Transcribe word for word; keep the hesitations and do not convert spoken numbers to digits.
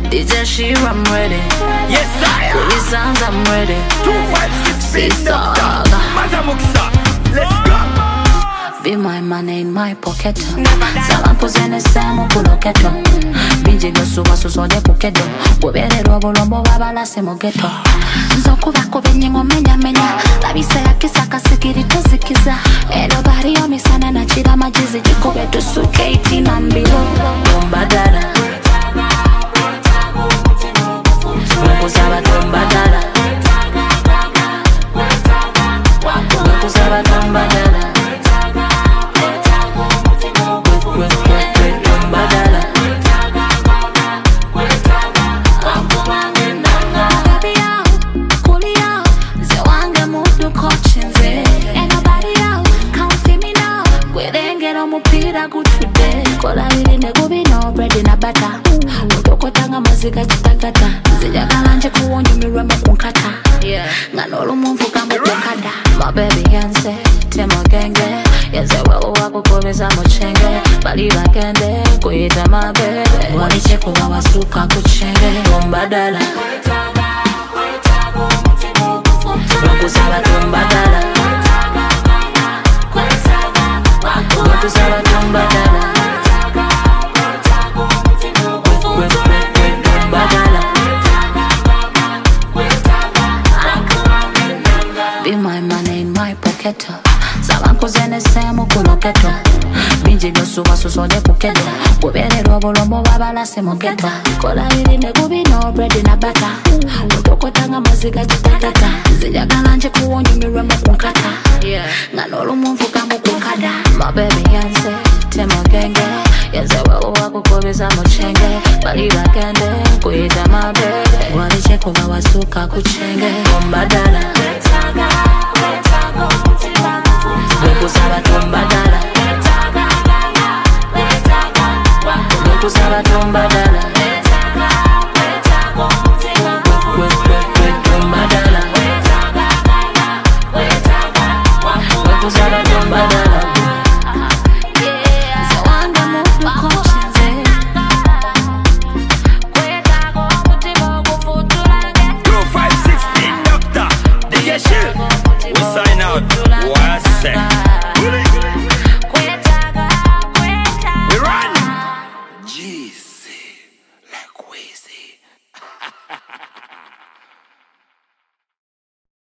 D J Sheer, I'm ready. Yes, I am. Three songs, I'm ready. Two, five, six, Six six, dog. dog. Mazamuksa. Let's go. Be my money in my pocket. Salampuzene semu kuloketo. Binji gosuwa susode kukedo. Webere robo lombo babala semo geto. Nzoku bako benyingo menya menya. Labisa ya kisaka sikiri tozikiza. Nobody on me sana na chida majizi. Jiko beto suke eighteen and below. Tomba dada. Wakusaba tomba dada. Wakusaba tomba dada. Kola wili negubi no bread in a butter. Utoko tanga mazika chitakata. Zijagala nje kuonyo mirweme kunkata. Nganolo mumfuka mtukada. My baby yanse, tema genge. Yeze welo wako komeza mochenge. Baliba kende, kuhita my baby. Wani cheko wawasuka kuchenge. Tombadala Wakusaba tombadala Wakusaba tombadala Be my money in my pocket. Salankuzene semu kuloketo. Binji gosuwa susode kukedo. Webere robo lombo babala semo geto. Kola wili negubi no bread in a butter. Utoko tanga mazika chitakata. Zijagala nje kuonyo mirweme kunkata. Nganolo mumfuka mukukada. My baby yanse, tema genge. Yeze welo wako komeza mochenge. Baliba kende, kuhita my baby. Wali cheko wawasuka kuchenge. Tombadala Wakusaba tombadala